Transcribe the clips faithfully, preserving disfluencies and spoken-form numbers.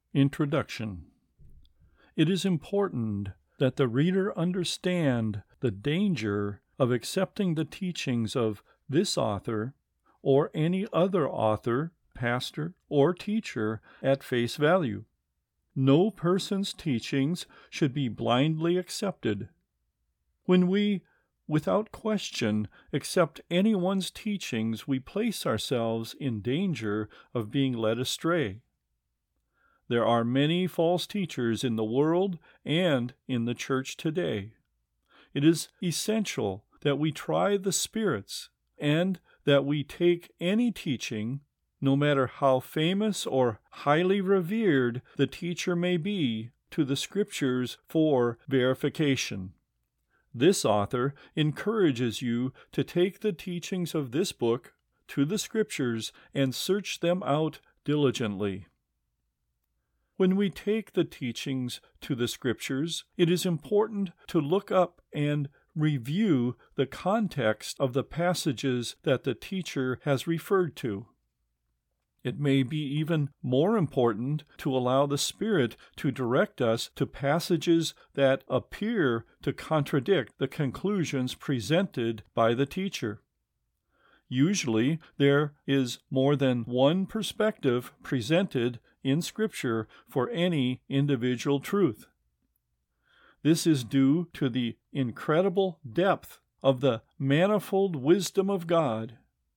Introduction. It is important that the reader understand the danger of accepting the teachings of this author or any other author, pastor, or teacher at face value. No person's teachings should be blindly accepted. When we, without question, accept anyone's teachings, we place ourselves in danger of being led astray. There are many false teachers in the world and in the church today. It is essential that we try the spirits and that we take any teaching, no matter how famous or highly revered the teacher may be, to the Scriptures for verification. This author encourages you to take the teachings of this book to the Scriptures and search them out diligently. When we take the teachings to the Scriptures, it is important to look up and review the context of the passages that the teacher has referred to. It may be even more important to allow the Spirit to direct us to passages that appear to contradict the conclusions presented by the teacher. Usually, there is more than one perspective presented in Scripture for any individual truth. This is due to the incredible depth of the manifold wisdom of God.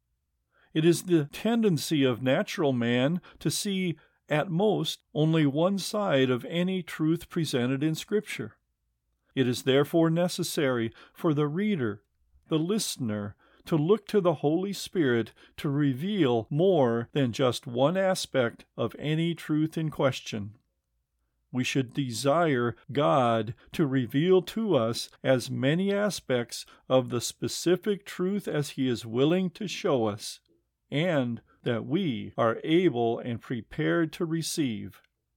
It is the tendency of natural man to see at most only one side of any truth presented in Scripture. It is therefore necessary for the reader, the listener, to look to the Holy Spirit to reveal more than just one aspect of any truth in question. We should desire God to reveal to us as many aspects of the specific truth as He is willing to show us, and that we are able and prepared to receive.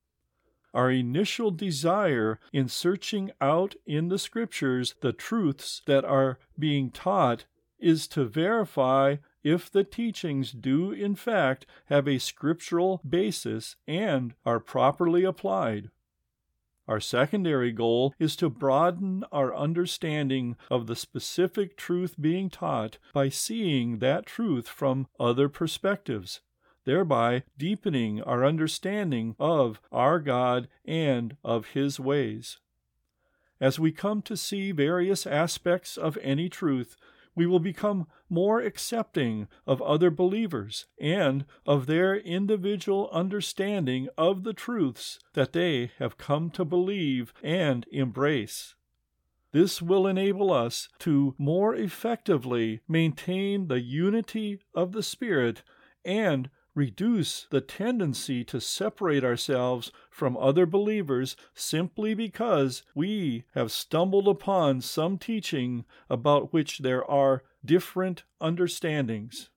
Our initial desire in searching out in the Scriptures the truths that are being taught is to verify if the teachings do in fact have a scriptural basis and are properly applied. Our secondary goal is to broaden our understanding of the specific truth being taught by seeing that truth from other perspectives, thereby deepening our understanding of our God and of His ways. As we come to see various aspects of any truth, we will become more accepting of other believers and of their individual understanding of the truths that they have come to believe and embrace. This will enable us to more effectively maintain the unity of the Spirit and reduce the tendency to separate ourselves from other believers simply because we have stumbled upon some teaching about which there are different understandings.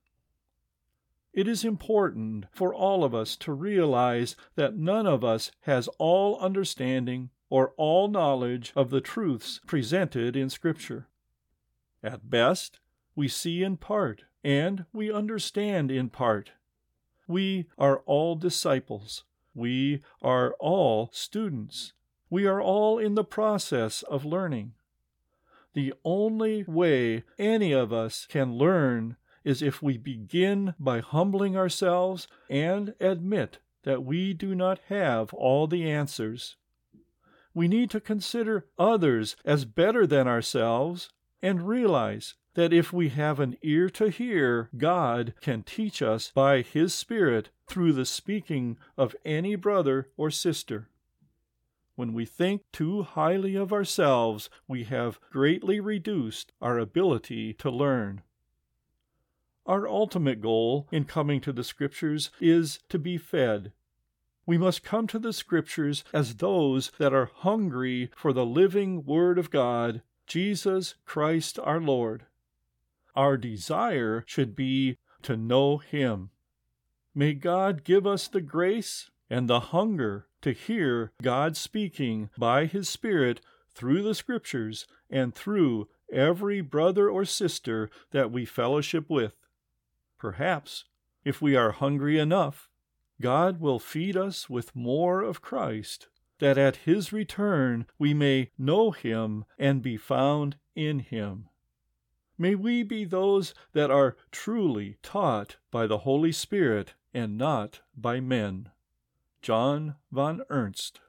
It is important for all of us to realize that none of us has all understanding or all knowledge of the truths presented in Scripture. At best, we see in part, and we understand in part. We are all disciples. We are all students. We are all in the process of learning. The only way any of us can learn is if we begin by humbling ourselves and admit that we do not have all the answers. We need to consider others as better than ourselves and realize that if we have an ear to hear, God can teach us by His Spirit through the speaking of any brother or sister. When we think too highly of ourselves, we have greatly reduced our ability to learn. Our ultimate goal in coming to the Scriptures is to be fed. We must come to the Scriptures as those that are hungry for the living Word of God, Jesus Christ our Lord. Our desire should be to know Him. May God give us the grace and the hunger to hear God speaking by His Spirit through the Scriptures and through every brother or sister that we fellowship with. Perhaps, if we are hungry enough, God will feed us with more of Christ, that at his return we may know him and be found in him. May we be those that are truly taught by the Holy Spirit and not by men. John von Ernst.